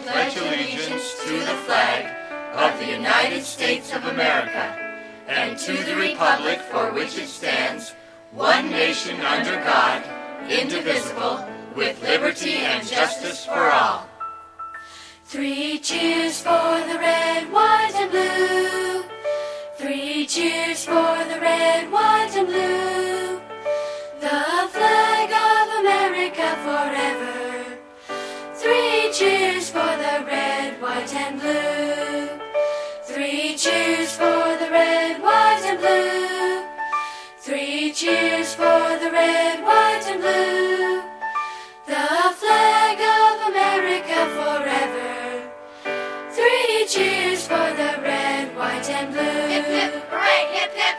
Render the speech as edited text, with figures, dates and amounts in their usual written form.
pledge allegiance to the flag of the United States of America and to the republic for which it stands, one nation under God, indivisible, with liberty and justice for all. Three cheers for the red, white, and blue. Three cheers for the red, white, and blue. The flag of America forever. Three cheers for the red, white, and blue. Three cheers for the red, white, and blue. Three cheers for the red, white, and blue. The flag of America forever. Three cheers for the red, white, and blue. Hip, hip, hooray, hip, hip.